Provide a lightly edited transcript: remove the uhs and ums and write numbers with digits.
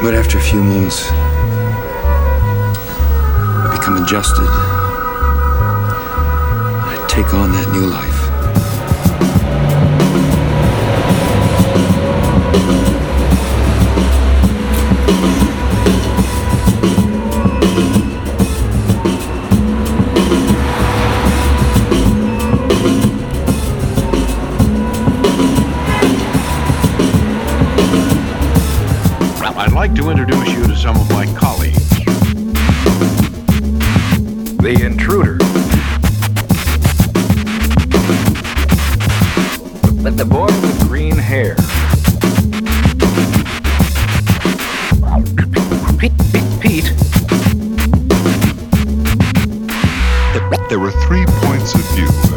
But after a few moments, I become adjusted. I take on that new life. I'd like to introduce you to some of my colleagues. The Intruder. The boy with green hair. Pete. There were 3 points of view.